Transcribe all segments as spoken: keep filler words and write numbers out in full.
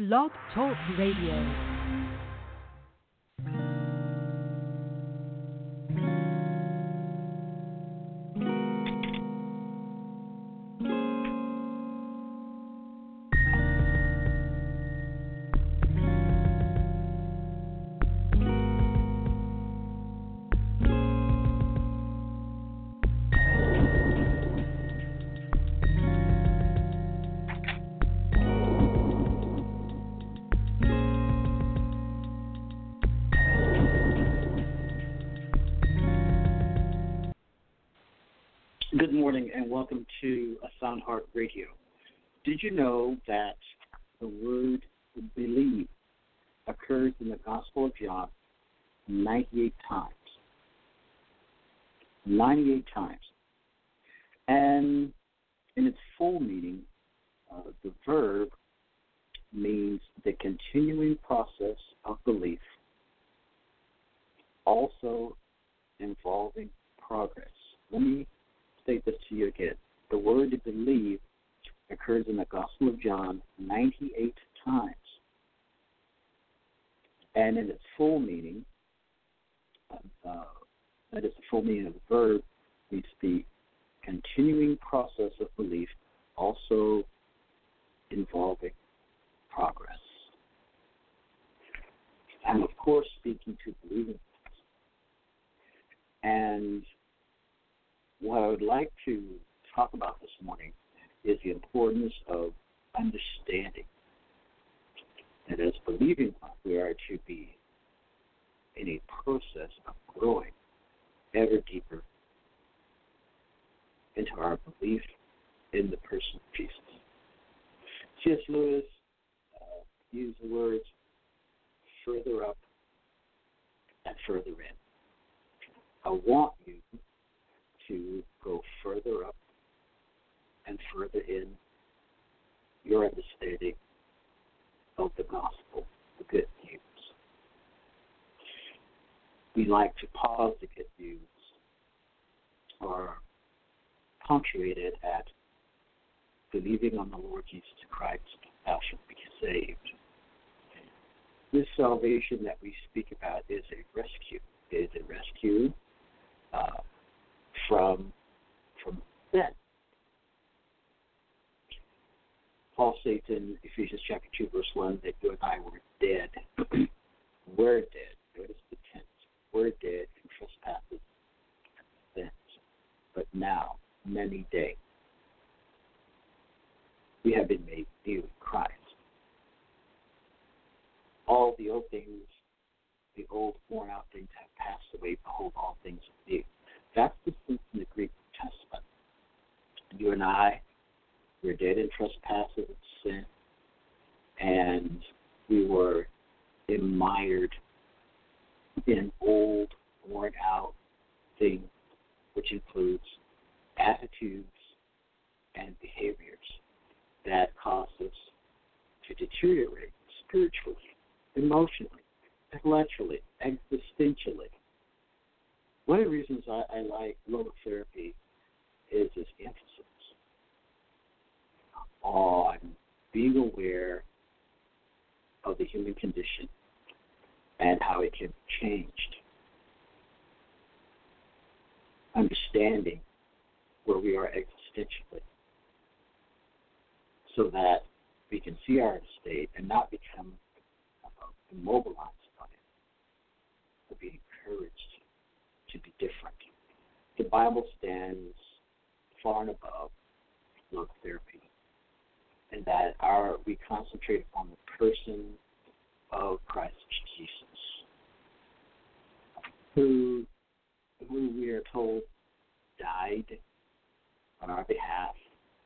Blog Talk Radio. Good morning and welcome to A Sound Heart Radio. Did you know that the word believe occurs in the Gospel of John ninety-eight times? ninety-eight times. And in its full meaning, uh, the verb means the continuing process of belief, also involving progress. Let me state this to you again. The word to believe occurs in the Gospel of John ninety-eight times. And in its full meaning, uh, that is the full meaning of the verb, means the continuing process of belief, also involving progress. I'm, of course, speaking to believing. And what I would like to talk about this morning is the importance of understanding that as believing we are to be in a process of growing ever deeper into our belief in the person of Jesus. C S. Lewis uh, used the words further up and further in. I want you to go further up and further in your understanding of the gospel, the good news. We like to pause the good news or punctuate it at believing on the Lord Jesus Christ, thou shalt be saved. This salvation that we speak about is a rescue. It is a rescue uh, from from sin. Paul states in Ephesians chapter two, verse one, that you and I were dead. We're dead. Notice the tense. We're dead in trespasses and sins. But now, many days, we have been made new in Christ. All the old things, the old worn out things have passed away. Behold, all things are new. That's the sense in the Greek Testament. You and I, we're dead in trespasses and sin, and we were admired in old, worn out things, which includes attitudes and behaviors that cause us to deteriorate spiritually, emotionally, intellectually, existentially. One of the reasons I, I like logotherapy is its emphasis on being aware of the human condition and how it can be changed. Understanding where we are existentially so that we can see our state and not become uh, immobilized by it, but be encouraged to be different. The Bible stands far and above logotherapy, and that our we concentrate on the person of Christ Jesus, who, who we are told died on our behalf,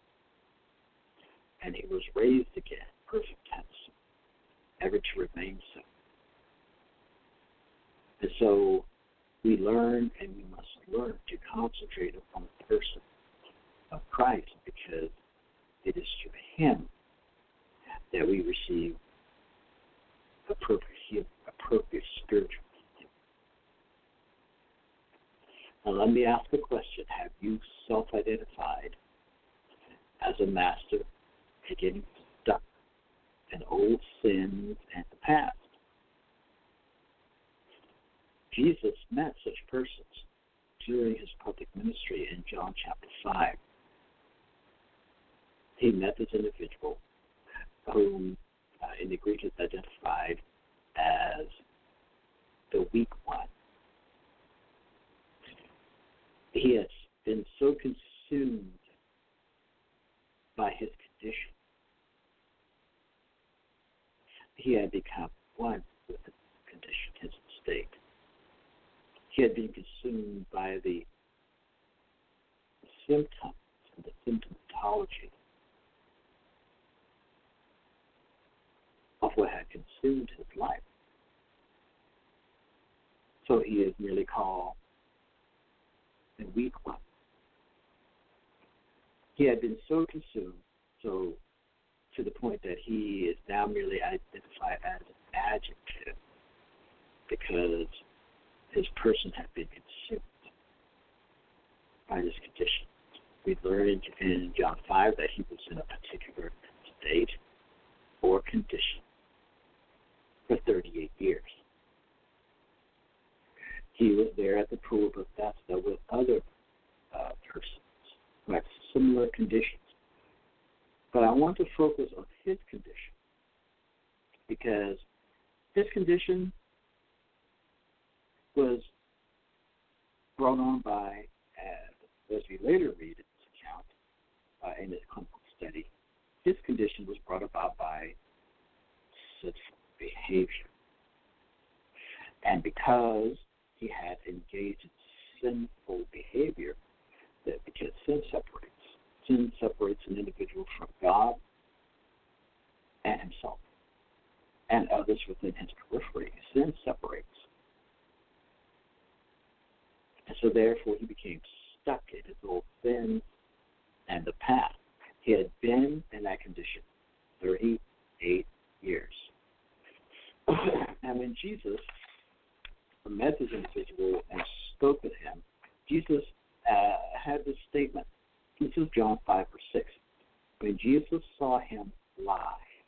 and he was raised again, perfect tense, ever to remain so. And so we learn, and we must learn to concentrate upon the person of Christ, because it is through him that we receive appropriate, appropriate spiritual healing. Now let me ask a question. Have you self-identified as a master to getting stuck in old sins and the past. Jesus met such persons during his public ministry in John chapter five. He met this individual whom uh, in the Greek is identified as the weak one. He has been so consumed by his condition. He had become one with his condition, his state. He had been consumed by the symptoms and the symptomatology of what had consumed his life. So he is merely called the weak one. He had been so consumed, so to the point that he is now merely identified as an adjective because his person had been consumed by this condition. We learned in John five that he was in a particular state or condition for thirty-eight years. He was there at the pool of Bethesda with other uh, persons who had similar conditions. But I want to focus on his condition because his condition was brought on by, uh, as we later read in this account, uh, in this clinical study, his condition was brought about by sinful behavior. And because he had engaged in sinful behavior, that because sin separates, sin separates an individual from God and himself and others within his periphery. Sin separates. And so therefore he became stuck in his old sins and the past. He had been in that condition thirty-eight years. And when Jesus met this individual and spoke with him, Jesus uh, had this statement. This is John five, verse six. When Jesus saw him lie,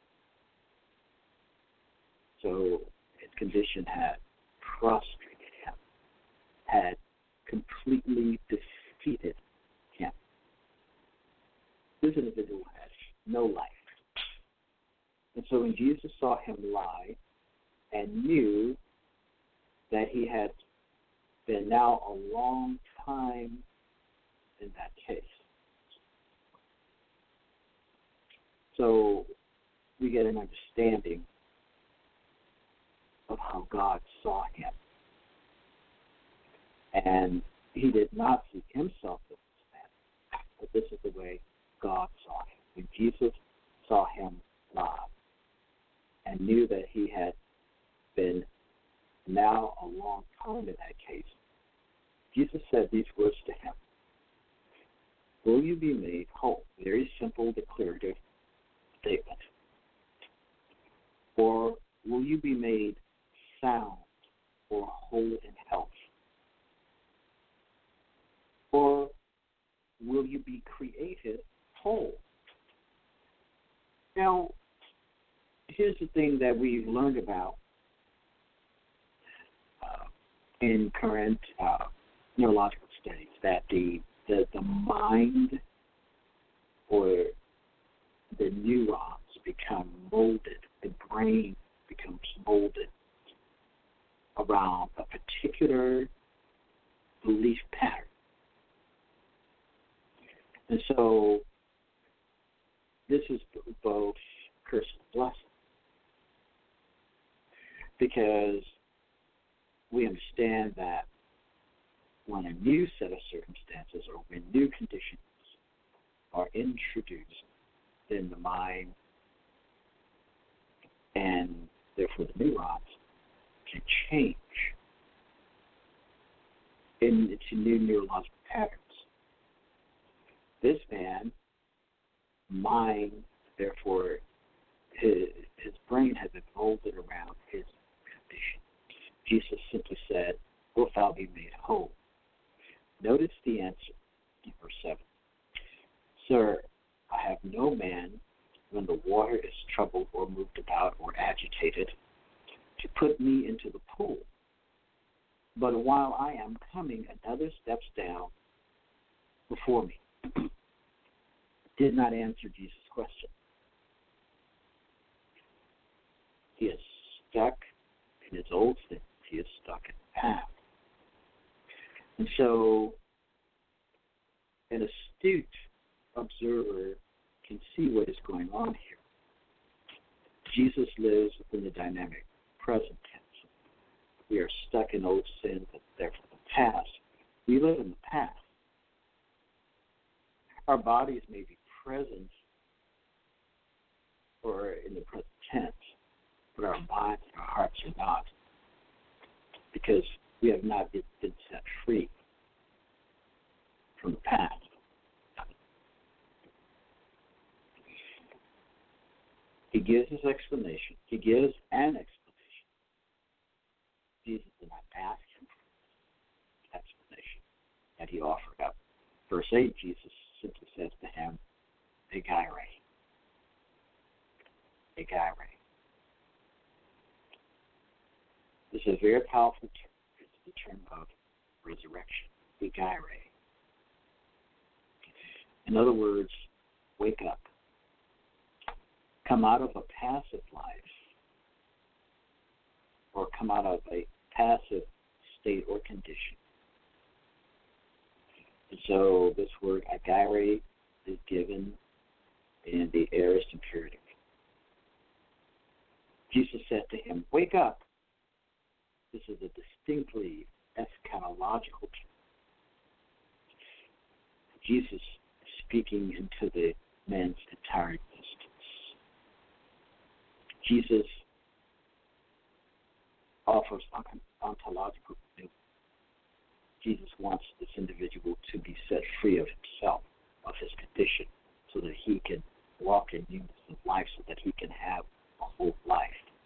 so his condition had prostrated him, had completely defeated him. This individual had no life. And so when Jesus saw him lie and knew that he had been now a long time in that case. So we get an understanding of how God saw him. And he did not see himself as this man, but this is the way God saw him. When Jesus saw him lie and knew that he had been now a long time in that case, Jesus said these words to him: will you be made whole? Very simple, declarative statement. Or will you be made sound or whole in health? Or will you be created whole? Now, here's the thing that we've learned about uh, in current uh, neurological studies, that the, the the mind or the neurons become molded, the brain becomes molded around a particular belief pattern. And so this is both curse and blessing, because we understand that when a new set of circumstances or when new conditions are introduced, then the mind and therefore the neurons can change into new neurological patterns. This man, mind, therefore his, his brain has been molded around his condition. Jesus simply said, wilt thou be made whole? Notice the answer in verse seven. Sir, I have no man when the water is troubled or moved about agitated, to put me into the pool. But while I am coming, another steps down before me. Did not answer Jesus' question. He is stuck in his old sins. He is stuck in the past. And so an astute observer can see what is going on here. Jesus lives within the dynamic present tense. We are stuck in old sins and therefore the past. We live in the past. Our bodies may be present or in the present tense, but our minds and our hearts are not, because we have not yet been set free from the past. He gives his explanation. He gives an explanation. Jesus did not ask him for an explanation that he offered up. Verse eight, Jesus simply says to him, Egaire. Egaire. This is a very powerful term. It's the term of resurrection. Egaire. In other words, wake up. Come out of a passive life, or come out of a passive state or condition. And so this word agire is given in the aorist imperative. Jesus said to him, wake up. This is a distinctly eschatological term. Jesus is speaking into the man's entire existence. Jesus offers ontological renewal. Jesus wants this individual to be set free of himself, of his condition, so that he can walk in newness of life, so that he can have a whole life.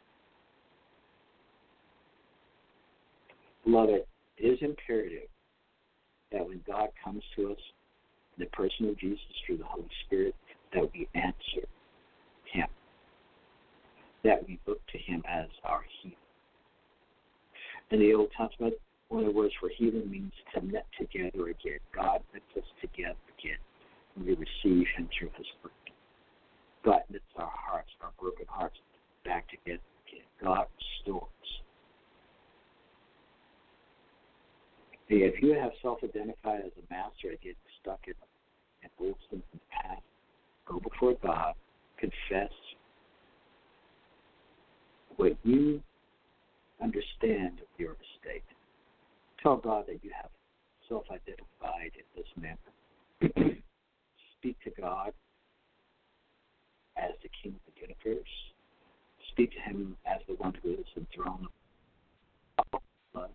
Beloved, it is imperative that when God comes to us in the person of Jesus through the Holy Spirit, that we answer him, that we look to him as our healer. In the Old Testament, one of the words for healing means to knit together again. God knits us together again when we receive him through his word. God knits our hearts, our broken hearts, back together again. God restores. If you have self-identified as a master and get stuck in an old sin in the past, go before God, confess what you understand of your mistake. Tell God that you have self-identified in this manner. Speak to God as the King of the universe. Speak to him as the one who is enthroned above blood.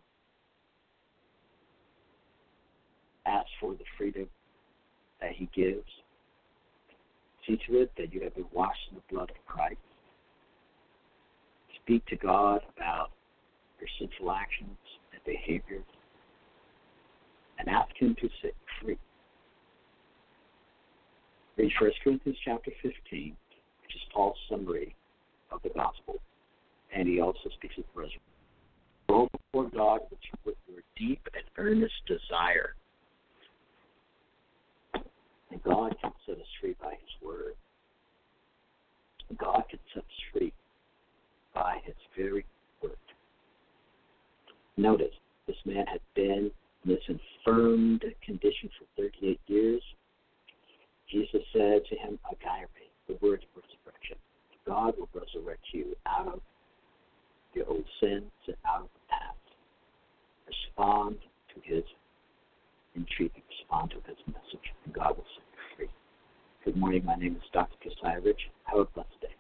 Ask for the freedom that he gives. See to it that you have been washed in the blood of Christ. Speak to God about your sinful actions and behaviors, and ask him to set you free. Read First Corinthians chapter fifteen, which is Paul's summary of the gospel, and he also speaks of resurrection. Go before God with your deep and earnest desire, and God can set us free by his word. God can set us free by his very word. Notice, this man had been in this infirmed condition for thirty-eight years. Jesus said to him, Agaire, the word of resurrection. God will resurrect you out of your old sins and out of the past. Respond to his entreaty, respond to his message, and God will set you free. Good morning, my name is Doctor Josiah Rich. Have a blessed day.